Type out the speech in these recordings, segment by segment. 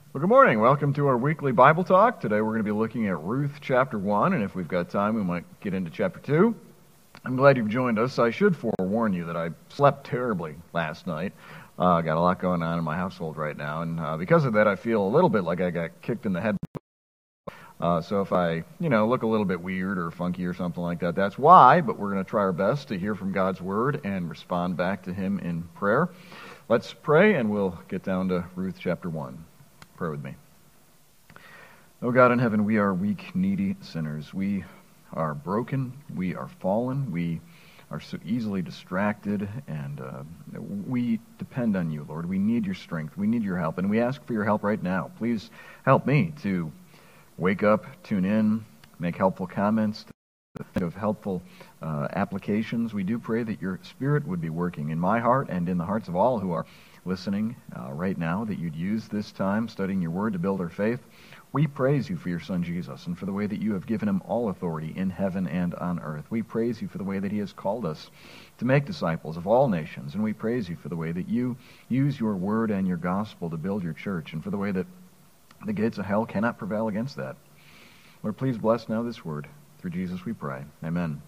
Well, good morning. Welcome to our weekly Bible talk. Today we're going to be looking at Ruth chapter 1, and if we've got time, we might get into chapter 2. I'm glad you've joined us. I should forewarn you that I slept terribly last night. Got a lot going on in my household right now, and because of that, I feel a little bit like I got kicked in the head. So if I, look a little bit weird or funky or something like that, that's why, but we're going to try our best to hear from God's Word and respond back to Him in prayer. Let's pray, and we'll get down to Ruth chapter 1. Pray with me. Oh God in heaven, we are weak, needy sinners. We are broken. We are fallen. We are so easily distracted, and we depend on you, Lord. We need your strength. We need your help, and we ask for your help right now. Please help me to wake up, tune in, make helpful comments, think of helpful applications. We do pray that your Spirit would be working in my heart and in the hearts of all who are listening right now, that you'd use this time studying your word to build our faith. We praise you for your Son Jesus and for the way that you have given him all authority in heaven and on earth. We praise you for the way that he has called us to make disciples of all nations, and we praise you for the way that you use your word and your gospel to build your church, and for the way that the gates of hell cannot prevail against that. Lord, please bless now this word. Through Jesus we pray. Amen.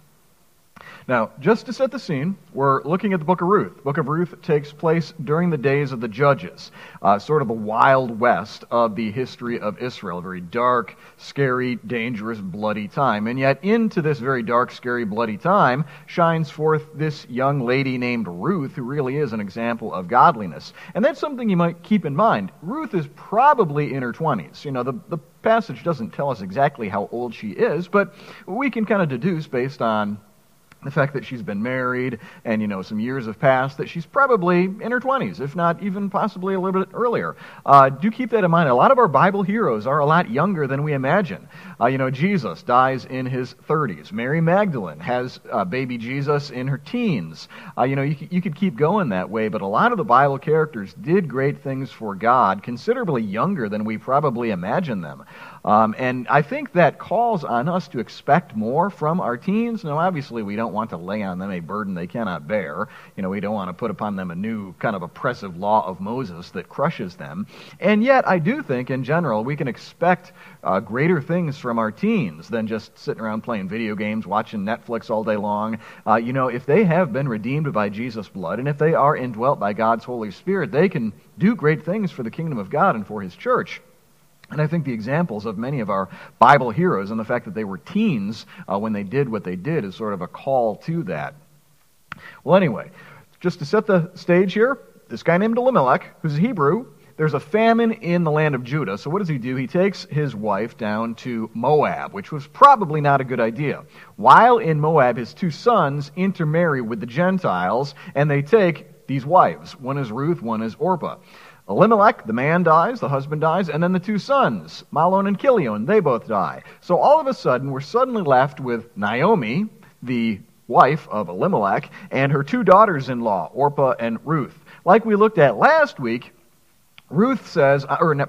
Now, just to set the scene, we're looking at the book of Ruth. The book of Ruth takes place during the days of the Judges, sort of the Wild West of the history of Israel, a very dark, scary, dangerous, bloody time. And yet into this very dark, scary, bloody time shines forth this young lady named Ruth, who really is an example of godliness. And that's something you might keep in mind. Ruth is probably in her 20s. The passage doesn't tell us exactly how old she is, but we can kind of deduce based on the fact that she's been married and, some years have passed, that she's probably in her 20s, if not even possibly a little bit earlier. Do keep that in mind. A lot of our Bible heroes are a lot younger than we imagine. Jesus dies in his 30s. Mary Magdalene has baby Jesus in her teens. You could keep going that way, but a lot of the Bible characters did great things for God, considerably younger than we probably imagine them. And I think that calls on us to expect more from our teens. Now, obviously, we don't want to lay on them a burden they cannot bear. We don't want to put upon them a new kind of oppressive law of Moses that crushes them. And yet, I do think, in general, we can expect greater things from our teens than just sitting around playing video games, watching Netflix all day long. If they have been redeemed by Jesus' blood, and if they are indwelt by God's Holy Spirit, they can do great things for the kingdom of God and for his church. And I think the examples of many of our Bible heroes and the fact that they were teens when they did what they did is sort of a call to that. Well, anyway, just to set the stage here, this guy named Elimelech, who's a Hebrew, there's a famine in the land of Judah. So what does he do? He takes his wife down to Moab, which was probably not a good idea. While in Moab, his two sons intermarry with the Gentiles, and they take these wives. One is Ruth, one is Orpah. Elimelech, the man dies, the husband dies, and then the two sons, Mahlon and Chilion, they both die. So all of a sudden, we're suddenly left with Naomi, the wife of Elimelech, and her two daughters-in-law, Orpah and Ruth. Like we looked at last week, Naomi says,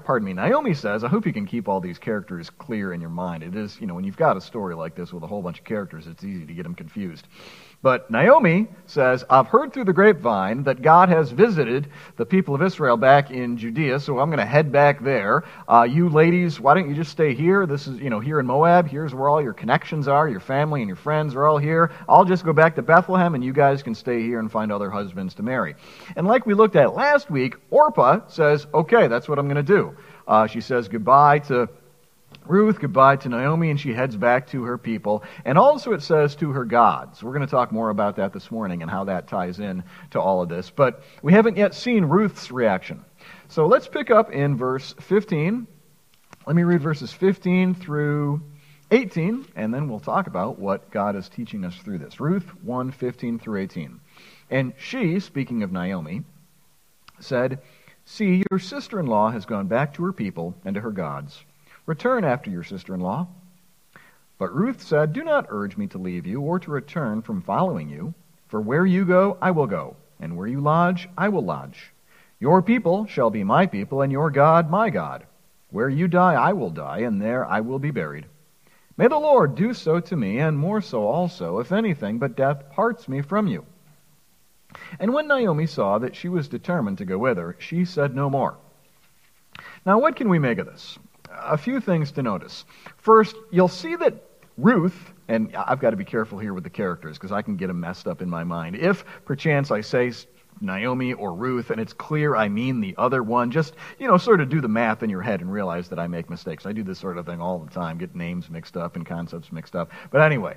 I hope you can keep all these characters clear in your mind. It is, when you've got a story like this with a whole bunch of characters, it's easy to get them confused. But Naomi says, I've heard through the grapevine that God has visited the people of Israel back in Judea, so I'm going to head back there. You ladies, why don't you just stay here? This is, here in Moab. Here's where all your connections are. Your family and your friends are all here. I'll just go back to Bethlehem, and you guys can stay here and find other husbands to marry. And like we looked at last week, Orpah says, okay, that's what I'm going to do. She says goodbye to Ruth, goodbye to Naomi, and she heads back to her people. And also it says to her gods. We're going to talk more about that this morning and how that ties in to all of this. But we haven't yet seen Ruth's reaction. So let's pick up in verse 15. Let me read verses 15 through 18, and then we'll talk about what God is teaching us through this. Ruth 1:15 through 18. And she, speaking of Naomi, said, See, your sister-in-law has gone back to her people and to her gods. Return after your sister-in-law. But Ruth said, Do not urge me to leave you or to return from following you, for where you go, I will go, and where you lodge, I will lodge. Your people shall be my people, and your God, my God. Where you die, I will die, and there I will be buried. May the Lord do so to me, and more so also, if anything but death parts me from you. And when Naomi saw that she was determined to go with her, she said no more. Now, what can we make of this? A few things to notice. First, you'll see that Ruth, and I've got to be careful here with the characters because I can get them messed up in my mind. If, perchance, I say Naomi or Ruth, and it's clear I mean the other one, just, sort of do the math in your head and realize that I make mistakes. I do this sort of thing all the time, get names mixed up and concepts mixed up. But anyway,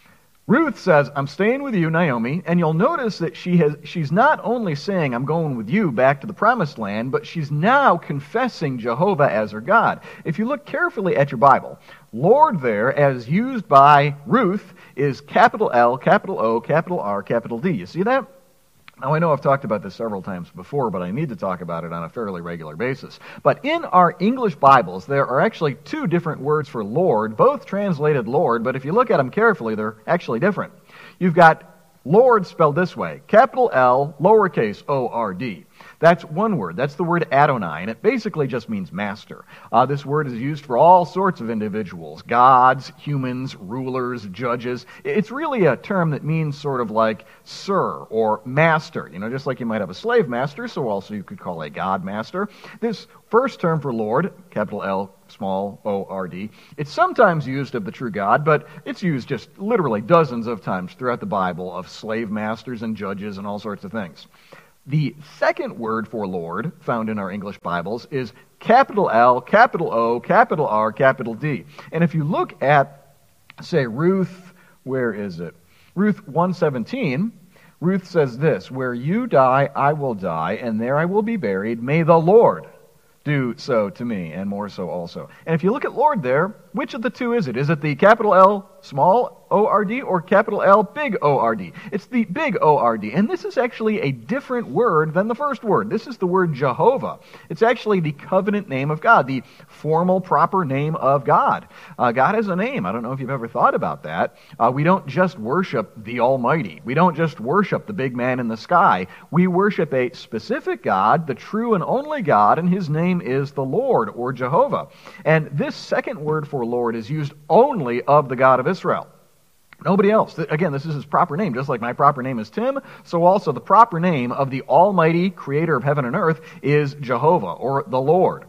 Ruth says, I'm staying with you, Naomi, and you'll notice that she's not only saying, I'm going with you back to the promised land, but she's now confessing Jehovah as her God. If you look carefully at your Bible, Lord there, as used by Ruth, is capital L, capital O, capital R, capital D. You see that? Now, I know I've talked about this several times before, but I need to talk about it on a fairly regular basis. But in our English Bibles, there are actually two different words for Lord, both translated Lord, but if you look at them carefully, they're actually different. You've got Lord spelled this way, capital L, lowercase O-R-D. That's one word. That's the word Adonai, and it basically just means master. This word is used for all sorts of individuals, gods, humans, rulers, judges. It's really a term that means sort of like sir or master, just like you might have a slave master, so also you could call a god master. This first term for Lord, capital L, small O-R-D, it's sometimes used of the true God, but it's used just literally dozens of times throughout the Bible of slave masters and judges and all sorts of things. The second word for Lord found in our English Bibles is capital L, capital O, capital R, capital D. And if you look at, say, Ruth, where is it? Ruth 1:17, Ruth says this, where you die, I will die, and there I will be buried. May the Lord do so to me, and more so also. And if you look at Lord there, which of the two is it? Is it the capital L, small O-R-D, or capital L, big O-R-D? It's the big O-R-D. And this is actually a different word than the first word. This is the word Jehovah. It's actually the covenant name of God, the formal, proper name of God. God has a name. I don't know if you've ever thought about that. We don't just worship the Almighty. We don't just worship the big man in the sky. We worship a specific God, the true and only God, and his name is the Lord, or Jehovah. And this second word for Lord is used only of the God of Israel. Nobody else. Again, this is his proper name. Just like my proper name is Tim, so also the proper name of the Almighty Creator of heaven and earth is Jehovah, or the Lord.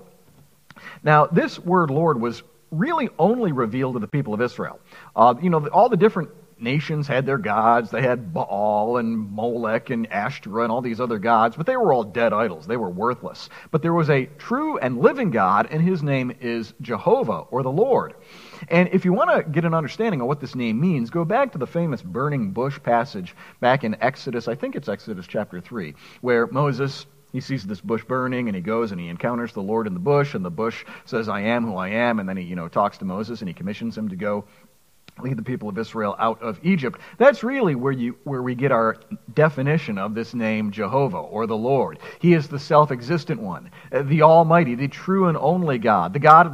Now, this word Lord was really only revealed to the people of Israel. All the different nations had their gods. They had Baal and Molech and Ashtoreth and all these other gods, but they were all dead idols. They were worthless. But there was a true and living God, and his name is Jehovah, or the Lord. And if you want to get an understanding of what this name means, go back to the famous burning bush passage back in Exodus, I think it's Exodus chapter 3, where Moses, he sees this bush burning, and he goes and he encounters the Lord in the bush, and the bush says, I am who I am, and then he, talks to Moses, and he commissions him to go lead the people of Israel out of Egypt. That's really where we get our definition of this name Jehovah, or the Lord. He is the self-existent one, the Almighty, the true and only God, the God of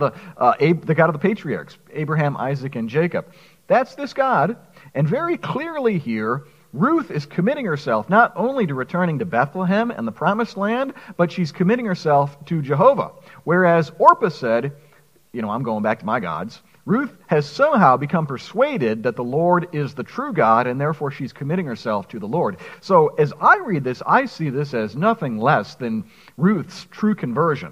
the patriarchs, Abraham, Isaac, and Jacob. That's this God, and very clearly here, Ruth is committing herself not only to returning to Bethlehem and the Promised Land, but she's committing herself to Jehovah. Whereas Orpah said, I'm going back to my gods. Ruth has somehow become persuaded that the Lord is the true God, and therefore she's committing herself to the Lord. So as I read this, I see this as nothing less than Ruth's true conversion.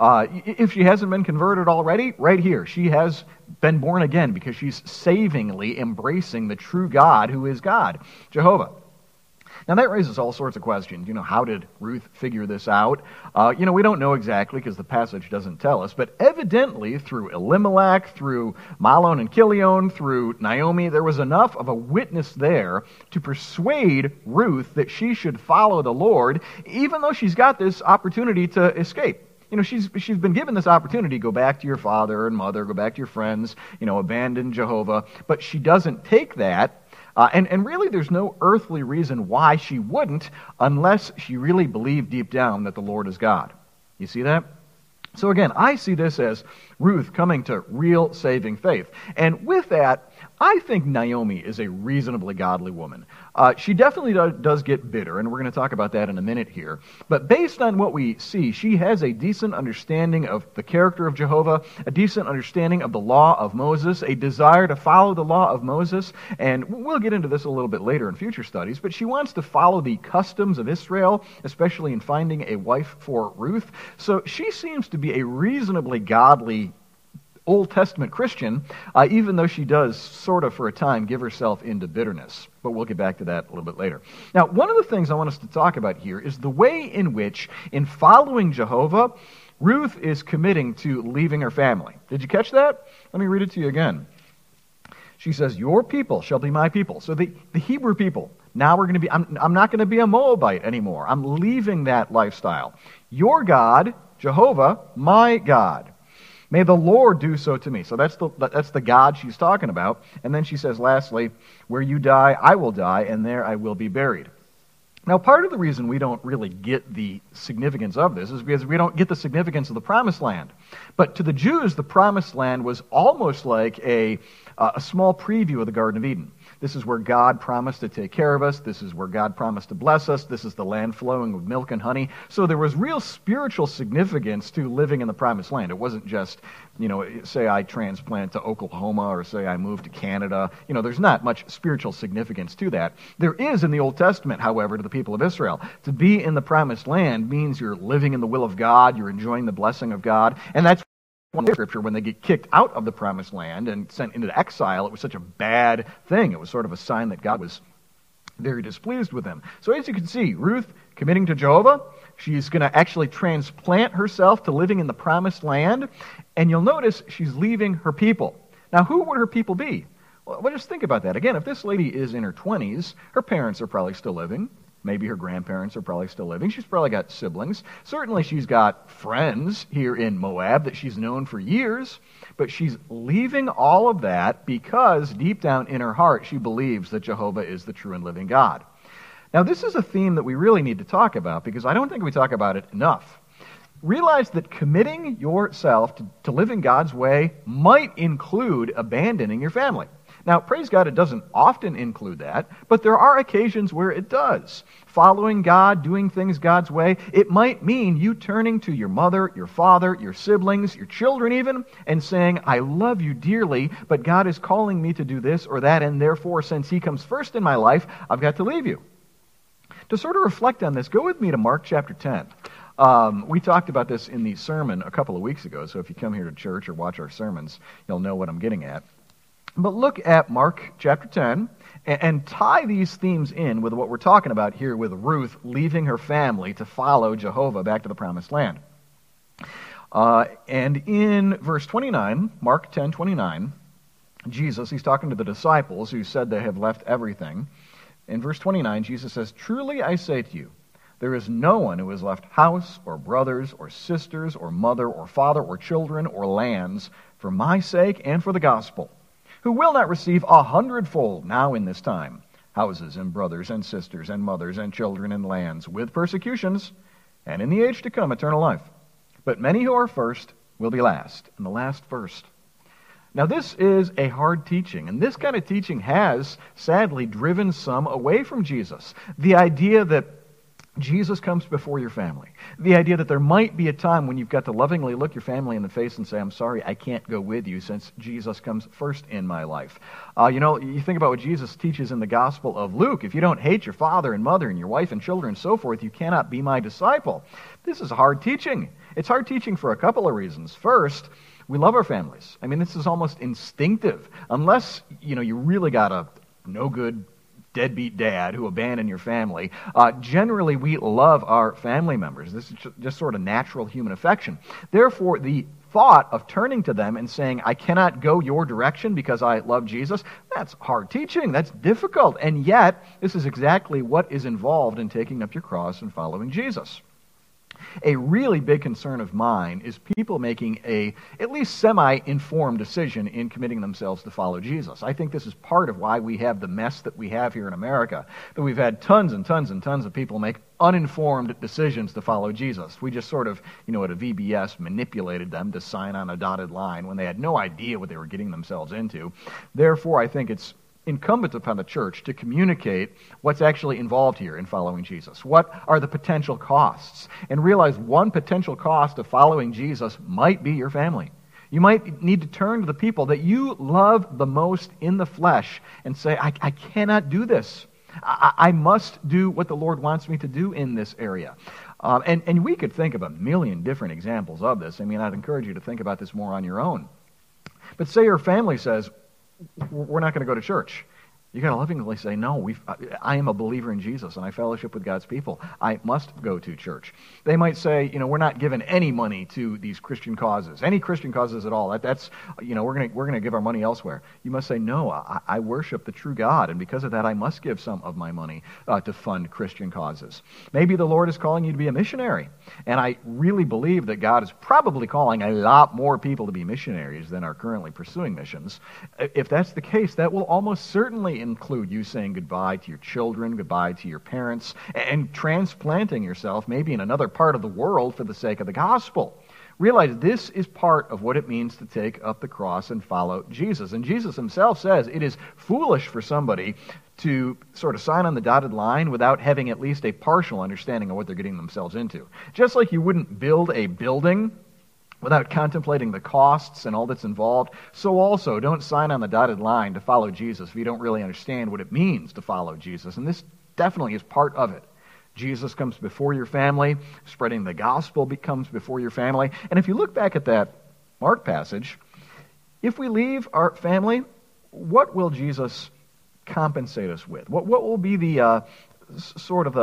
If she hasn't been converted already, right here, she has been born again because she's savingly embracing the true God who is God, Jehovah. Now that raises all sorts of questions. How did Ruth figure this out? We don't know exactly because the passage doesn't tell us, but evidently through Elimelech, through Mahlon and Chilion, through Naomi, there was enough of a witness there to persuade Ruth that she should follow the Lord, even though she's got this opportunity to escape. She's been given this opportunity, go back to your father and mother, go back to your friends, abandon Jehovah, but she doesn't take that. And really, there's no earthly reason why she wouldn't unless she really believed deep down that the Lord is God. You see that? So again, I see this as Ruth coming to real saving faith. And with that, I think Naomi is a reasonably godly woman. She definitely does get bitter, and we're going to talk about that in a minute here. But based on what we see, she has a decent understanding of the character of Jehovah, a decent understanding of the law of Moses, a desire to follow the law of Moses, and we'll get into this a little bit later in future studies, but she wants to follow the customs of Israel, especially in finding a wife for Ruth. So she seems to be a reasonably godly Old Testament Christian, even though she does sort of for a time give herself into bitterness. But we'll get back to that a little bit later. Now, one of the things I want us to talk about here is the way in which, in following Jehovah, Ruth is committing to leaving her family. Did you catch that? Let me read it to you again. She says, "Your people shall be my people." So the Hebrew people, now we're going to be, I'm not going to be a Moabite anymore. I'm leaving that lifestyle. Your God, Jehovah, my God. May the Lord do so to me. So that's the God she's talking about. And then she says, lastly, "Where you die, I will die, and there I will be buried." Now, part of the reason we don't really get the significance of this is because we don't get the significance of the Promised Land. But to the Jews, the Promised Land was almost like a small preview of the Garden of Eden. This is where God promised to take care of us. This is where God promised to bless us. This is the land flowing with milk and honey. So there was real spiritual significance to living in the Promised Land. It wasn't just, say I transplant to Oklahoma or say I move to Canada. There's not much spiritual significance to that. There is in the Old Testament, however, to the people of Israel. To be in the Promised Land means you're living in the will of God, you're enjoying the blessing of God, and that's one of the Scripture, when they get kicked out of the Promised Land and sent into exile, it was such a bad thing. It was sort of a sign that God was very displeased with them. So as you can see, Ruth committing to Jehovah, she's going to actually transplant herself to living in the Promised Land, and you'll notice she's leaving her people. Now, who would her people be? Well, just think about that. Again, if this lady is in her 20s, her parents are probably still living. Maybe her grandparents are probably still living. She's probably got siblings. Certainly she's got friends here in Moab that she's known for years, but she's leaving all of that because deep down in her heart she believes that Jehovah is the true and living God. Now, this is a theme that we really need to talk about because I don't think we talk about it enough. Realize that committing yourself to living God's way might include abandoning your family. Now, praise God, it doesn't often include that, but there are occasions where it does. Following God, doing things God's way, it might mean you turning to your mother, your father, your siblings, your children even, and saying, "I love you dearly, but God is calling me to do this or that, and therefore, since He comes first in my life, I've got to leave you." To sort of reflect on this, go with me to Mark chapter 10. We talked about this in the sermon a couple of weeks ago, so if you come here to church or watch our sermons, you'll know what I'm getting at. But look at Mark chapter 10 and tie these themes in with what we're talking about here with Ruth leaving her family to follow Jehovah back to the Promised Land. And in verse 29, Mark 10:29, Jesus, he's talking to the disciples who said they have left everything. In verse 29, Jesus says, "Truly I say to you, there is no one who has left house or brothers or sisters or mother or father or children or lands for my sake and for the gospel, who will not receive 100-fold now in this time, houses and brothers and sisters and mothers and children and lands, with persecutions, and in the age to come eternal life. But many who are first will be last, and the last first." Now this is a hard teaching, and this kind of teaching has, sadly, driven some away from Jesus. The idea that Jesus comes before your family. The idea that there might be a time when you've got to lovingly look your family in the face and say, "I'm sorry, I can't go with you since Jesus comes first in my life." You think about what Jesus teaches in the Gospel of Luke. If you don't hate your father and mother and your wife and children and so forth, you cannot be my disciple. This is hard teaching. It's hard teaching for a couple of reasons. First, we love our families. I mean, this is almost instinctive. Unless, you really got a no good deadbeat dad who abandoned your family. Generally, we love our family members. This is just sort of natural human affection. Therefore, the thought of turning to them and saying, "I cannot go your direction because I love Jesus," that's hard teaching. That's difficult. And yet, this is exactly what is involved in taking up your cross and following Jesus. A really big concern of mine is people making a at least semi-informed decision in committing themselves to follow Jesus. I think this is part of why we have the mess that we have here in America, that we've had tons and tons and tons of people make uninformed decisions to follow Jesus. We just sort of, at a VBS manipulated them to sign on a dotted line when they had no idea what they were getting themselves into. Therefore, I think it's incumbent upon the church to communicate what's actually involved here in following Jesus. What are the potential costs? And realize one potential cost of following Jesus might be your family. You might need to turn to the people that you love the most in the flesh and say, I cannot do this. I must do what the Lord wants me to do in this area. And we could think of a million different examples of this. I'd encourage you to think about this more on your own. But say your family says, we're not going to go to church. You got to lovingly say, no, I am a believer in Jesus and I fellowship with God's people. I must go to church. They might say, we're not giving any money to these Christian causes, any Christian causes at all. That's we're going to give our money elsewhere. You must say, no, I worship the true God, and because of that, I must give some of my money to fund Christian causes. Maybe the Lord is calling you to be a missionary, and I really believe that God is probably calling a lot more people to be missionaries than are currently pursuing missions. If that's the case, that will almost certainly include you saying goodbye to your children, goodbye to your parents, and transplanting yourself maybe in another part of the world for the sake of the gospel. Realize this is part of what it means to take up the cross and follow Jesus. And Jesus himself says it is foolish for somebody to sort of sign on the dotted line without having at least a partial understanding of what they're getting themselves into. Just like you wouldn't build a building without contemplating the costs and all that's involved, so also don't sign on the dotted line to follow Jesus if you don't really understand what it means to follow Jesus. And this definitely is part of it. Jesus comes before your family. Spreading the gospel becomes before your family. And if you look back at that Mark passage, if we leave our family, what will Jesus compensate us with? What will be the sort of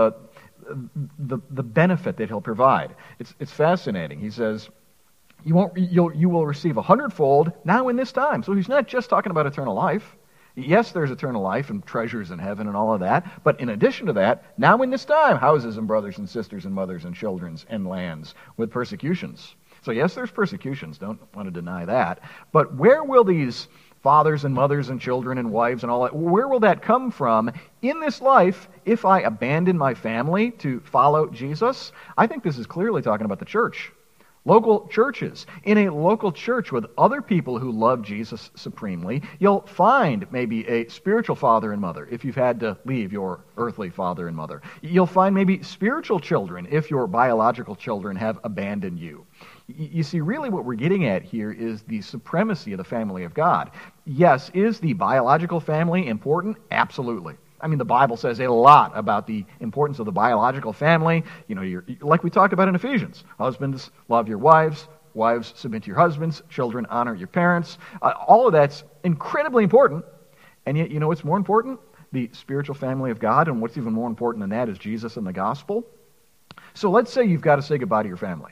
the benefit that he'll provide? It's fascinating. He says, you will receive 100-fold now in this time. So he's not just talking about eternal life. Yes, there's eternal life and treasures in heaven and all of that. But in addition to that, now in this time, houses and brothers and sisters and mothers and children and lands with persecutions. So yes, there's persecutions. Don't want to deny that. But where will these fathers and mothers and children and wives and all that, where will that come from in this life if I abandon my family to follow Jesus? I think this is clearly talking about the church. Local churches. In a local church with other people who love Jesus supremely, you'll find maybe a spiritual father and mother if you've had to leave your earthly father and mother. You'll find maybe spiritual children if your biological children have abandoned you. You see, really what we're getting at here is the supremacy of the family of God. Yes, is the biological family important? Absolutely. The Bible says a lot about the importance of the biological family. Like we talked about in Ephesians. Husbands, love your wives. Wives, submit to your husbands. Children, honor your parents. All of that's incredibly important. And yet, what's more important? The spiritual family of God. And what's even more important than that is Jesus and the gospel. So let's say you've got to say goodbye to your family.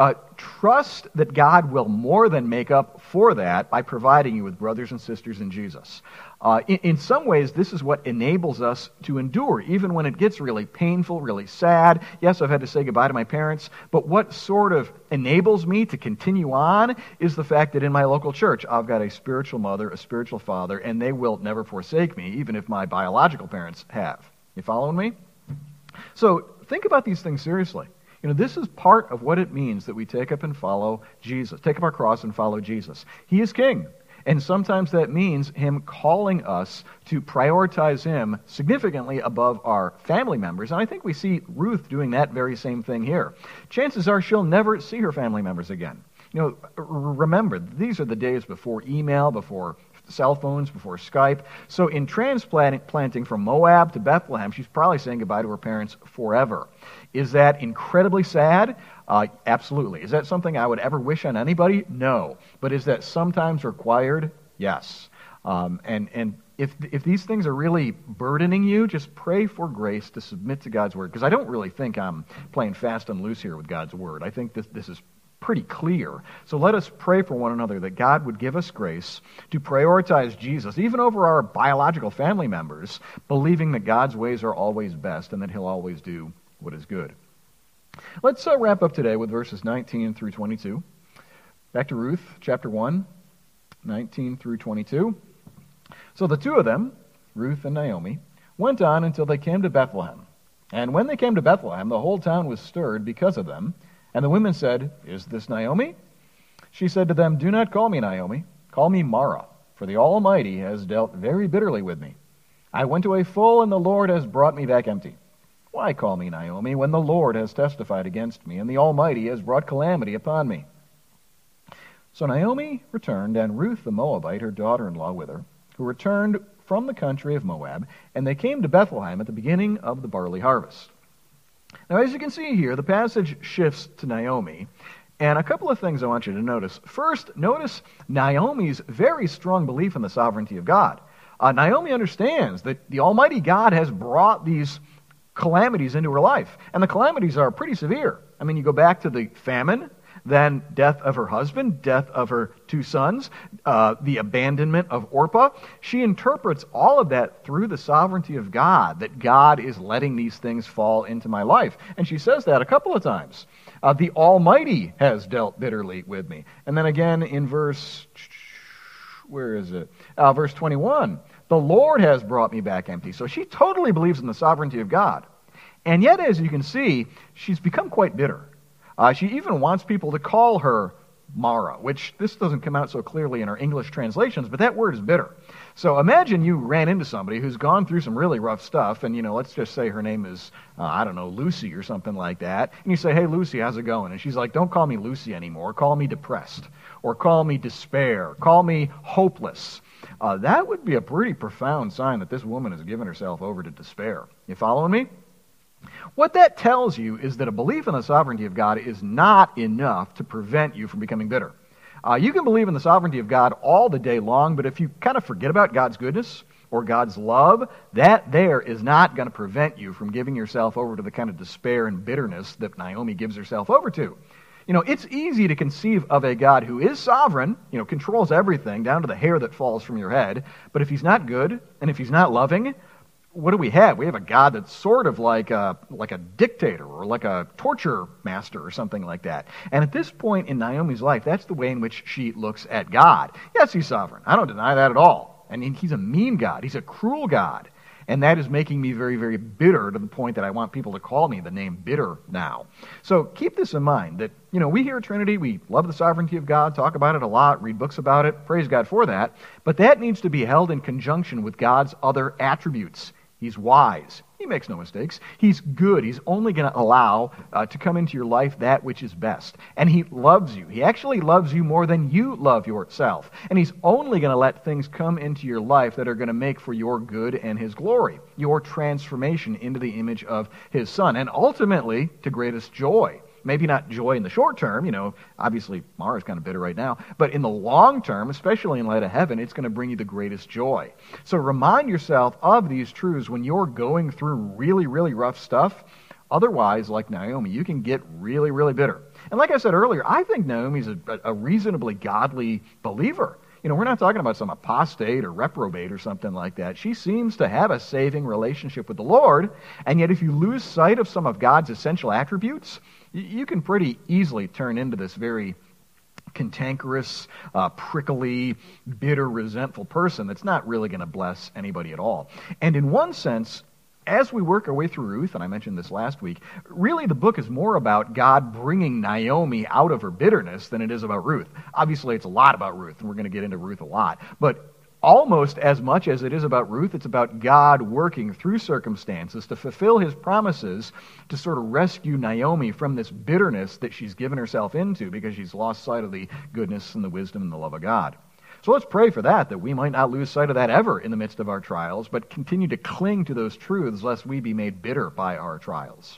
Trust that God will more than make up for that by providing you with brothers and sisters in Jesus. In some ways, this is what enables us to endure, even when it gets really painful, really sad. Yes, I've had to say goodbye to my parents, but what sort of enables me to continue on is the fact that in my local church, I've got a spiritual mother, a spiritual father, and they will never forsake me, even if my biological parents have. You following me? So think about these things seriously. This is part of what it means that we take up and follow Jesus, take up our cross and follow Jesus. He is King, and sometimes that means Him calling us to prioritize Him significantly above our family members, and I think we see Ruth doing that very same thing here. Chances are she'll never see her family members again. Remember, these are the days before email, before cell phones, before Skype. So in transplanting from Moab to Bethlehem, she's probably saying goodbye to her parents forever. Is that incredibly sad? Absolutely. Is that something I would ever wish on anybody? No. But is that sometimes required? Yes. And if these things are really burdening you, just pray for grace to submit to God's Word. Because I don't really think I'm playing fast and loose here with God's Word. I think this is pretty clear. So let us pray for one another that God would give us grace to prioritize Jesus, even over our biological family members, believing that God's ways are always best and that He'll always do what is good. Let's wrap up today with verses 19 through 22. Back to Ruth, chapter 1, 19 through 22. So the two of them, Ruth and Naomi, went on until they came to Bethlehem. And when they came to Bethlehem, the whole town was stirred because of them. And the women said, "Is this Naomi?" She said to them, "Do not call me Naomi. Call me Mara, for the Almighty has dealt very bitterly with me. I went away full, and the Lord has brought me back empty. Why call me Naomi when the Lord has testified against me, and the Almighty has brought calamity upon me?" So Naomi returned, and Ruth the Moabite, her daughter-in-law, with her, who returned from the country of Moab, and they came to Bethlehem at the beginning of the barley harvest. Now, as you can see here, the passage shifts to Naomi, and a couple of things I want you to notice. First, notice Naomi's very strong belief in the sovereignty of God. Naomi understands that the Almighty God has brought these calamities into her life, and the calamities are pretty severe. I mean, you go back to the famine, then death of her husband, death of her two sons, the abandonment of Orpah. She interprets all of that through the sovereignty of God, that God is letting these things fall into my life. And she says that a couple of times. The Almighty has dealt bitterly with me. And then again in verse 21, the Lord has brought me back empty. So she totally believes in the sovereignty of God. And yet, as you can see, she's become quite bitter. She even wants people to call her Mara, which this doesn't come out so clearly in our English translations, but that word is bitter. So imagine you ran into somebody who's gone through some really rough stuff, and, let's just say her name is, Lucy or something like that, and you say, "Hey, Lucy, how's it going?" And she's like, "Don't call me Lucy anymore. Call me depressed, or call me despair, call me hopeless." That would be a pretty profound sign that this woman has given herself over to despair. You following me? What that tells you is that a belief in the sovereignty of God is not enough to prevent you from becoming bitter. You can believe in the sovereignty of God all the day long, but if you kind of forget about God's goodness or God's love, that there is not going to prevent you from giving yourself over to the kind of despair and bitterness that Naomi gives herself over to. It's easy to conceive of a God who is sovereign, controls everything down to the hair that falls from your head, but if he's not good and if he's not loving, what do we have? We have a God that's sort of like a dictator or like a torture master or something like that. And at this point in Naomi's life, that's the way in which she looks at God. Yes, he's sovereign. I don't deny that at all. I mean, he's a mean God. He's a cruel God. And that is making me very, very bitter to the point that I want people to call me the name bitter now. So keep this in mind that, we here at Trinity, we love the sovereignty of God, talk about it a lot, read books about it, praise God for that. But that needs to be held in conjunction with God's other attributes. He's wise. He makes no mistakes. He's good. He's only going to allow to come into your life that which is best. And he loves you. He actually loves you more than you love yourself. And he's only going to let things come into your life that are going to make for your good and his glory, your transformation into the image of his Son, and ultimately to greatest joy. Maybe not joy in the short term, obviously Mara's kind of bitter right now, but in the long term, especially in light of heaven, it's going to bring you the greatest joy. So remind yourself of these truths when you're going through really, really rough stuff. Otherwise, like Naomi, you can get really, really bitter. And like I said earlier, I think Naomi's a reasonably godly believer. We're not talking about some apostate or reprobate or something like that. She seems to have a saving relationship with the Lord, and yet if you lose sight of some of God's essential attributes, you can pretty easily turn into this very cantankerous, prickly, bitter, resentful person that's not really going to bless anybody at all. And in one sense, as we work our way through Ruth, and I mentioned this last week, really the book is more about God bringing Naomi out of her bitterness than it is about Ruth. Obviously, it's a lot about Ruth, and we're going to get into Ruth a lot. But almost as much as it is about Ruth, it's about God working through circumstances to fulfill his promises to sort of rescue Naomi from this bitterness that she's given herself into because she's lost sight of the goodness and the wisdom and the love of God. So let's pray for that we might not lose sight of that ever in the midst of our trials, but continue to cling to those truths lest we be made bitter by our trials.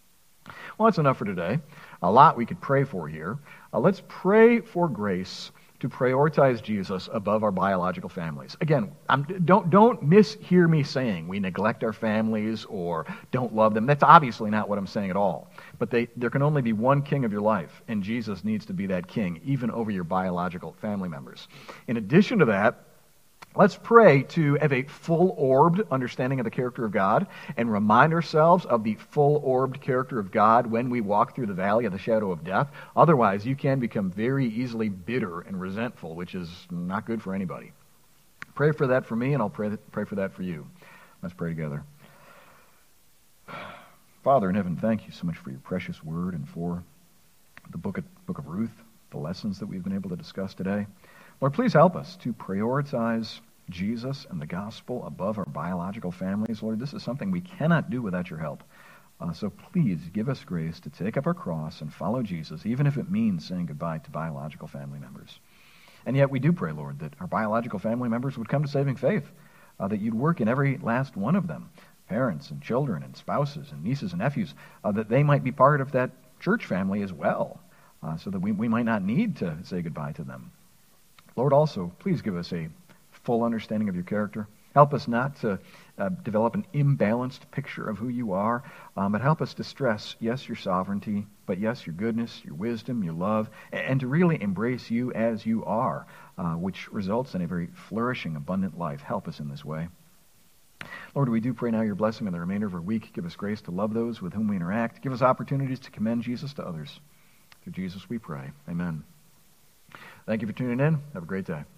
Well, that's enough for today. A lot we could pray for here. Let's pray for grace to prioritize Jesus above our biological families. Again, don't mishear me saying we neglect our families or don't love them. That's obviously not what I'm saying at all. But there can only be one king of your life, and Jesus needs to be that king, even over your biological family members. In addition to that, Let's pray to have a full-orbed understanding of the character of God and remind ourselves of the full-orbed character of God when we walk through the valley of the shadow of death. Otherwise, you can become very easily bitter and resentful, which is not good for anybody. Pray for that for me, and I'll pray for that for you. Let's pray together. Father in heaven, thank you so much for your precious word and for the book of Ruth, the lessons that we've been able to discuss today. Lord, please help us to prioritize Jesus and the gospel above our biological families. Lord, this is something we cannot do without your help. So please give us grace to take up our cross and follow Jesus, even if it means saying goodbye to biological family members. And yet we do pray, Lord, that our biological family members would come to saving faith, that you'd work in every last one of them, parents and children and spouses and nieces and nephews, that they might be part of that church family as well, so that we might not need to say goodbye to them. Lord, also, please give us a full understanding of your character. Help us not to develop an imbalanced picture of who you are, but help us to stress, yes, your sovereignty, but yes, your goodness, your wisdom, your love, and to really embrace you as you are, which results in a very flourishing, abundant life. Help us in this way. Lord, we do pray now your blessing on the remainder of our week. Give us grace to love those with whom we interact. Give us opportunities to commend Jesus to others. Through Jesus we pray. Amen. Thank you for tuning in. Have a great day.